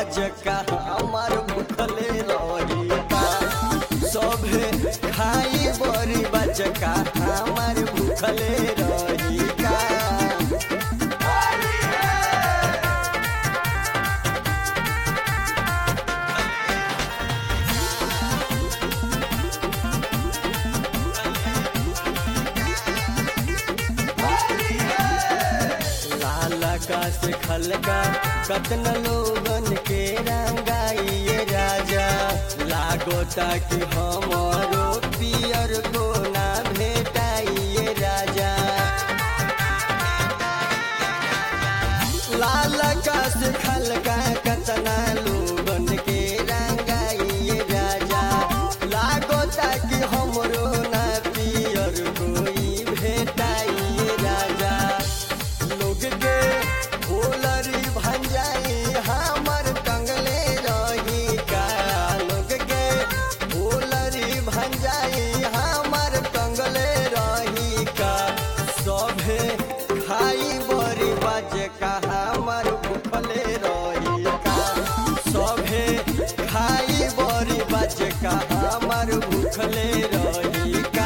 बजका हमार भूखले रही का सभे खाई बड़ी बजका हमार भूखले रही का। लालका से खलका कतन लोगन के रंगाइए राजा लागोता कि हमारो पियर को ना भेटाइए राजा। लालका से खलका कतना लोगन के रंगाइए राजा लागोता कि हमरो ना पियर कोई भेटाइए राजा। लोग के होलरी भंजाई हमर टंगले रही का लोग के होलरी भंजाई हमर टंगले रही का सभे खाई बड़ी बजका हमर भूखले रही का सभे खाई बड़ी बजका हमर भूखले रही का।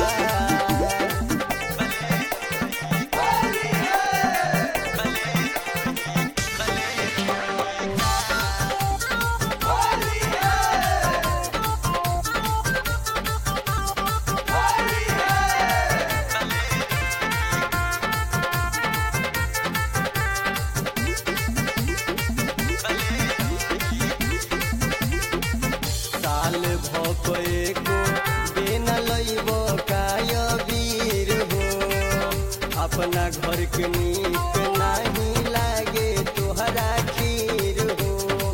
साल भपे को बिन लैब काय वीर हो अपना घर के नीक नहीं लागे तोहरा खीर हो।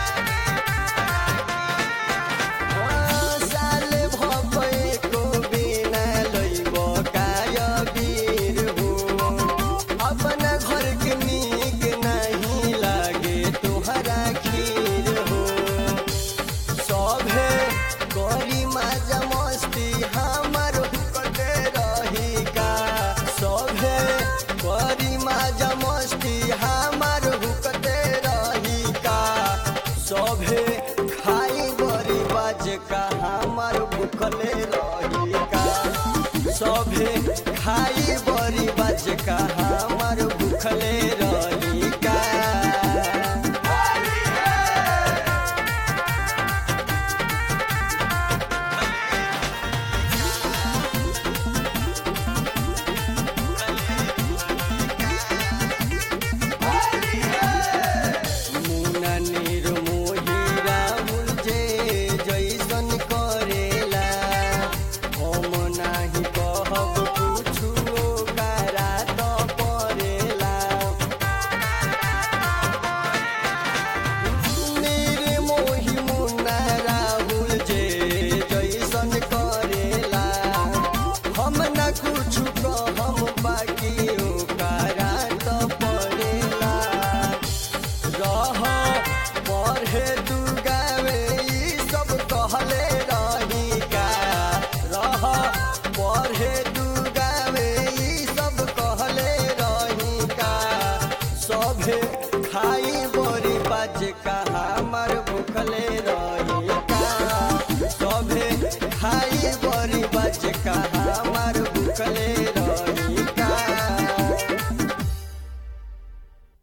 साल भपे को बिन लैब काय वीर हो अपना घर के नीक नहीं लागे तोहरा खीर हो। सभे करी मजा मस्ती हमर हुकते रही का सभे करी मजा मस्ती हमर हुकते रही का सभे खाई बड़ी बजका हमर भूखले रही का सभे खाई बड़ी बजका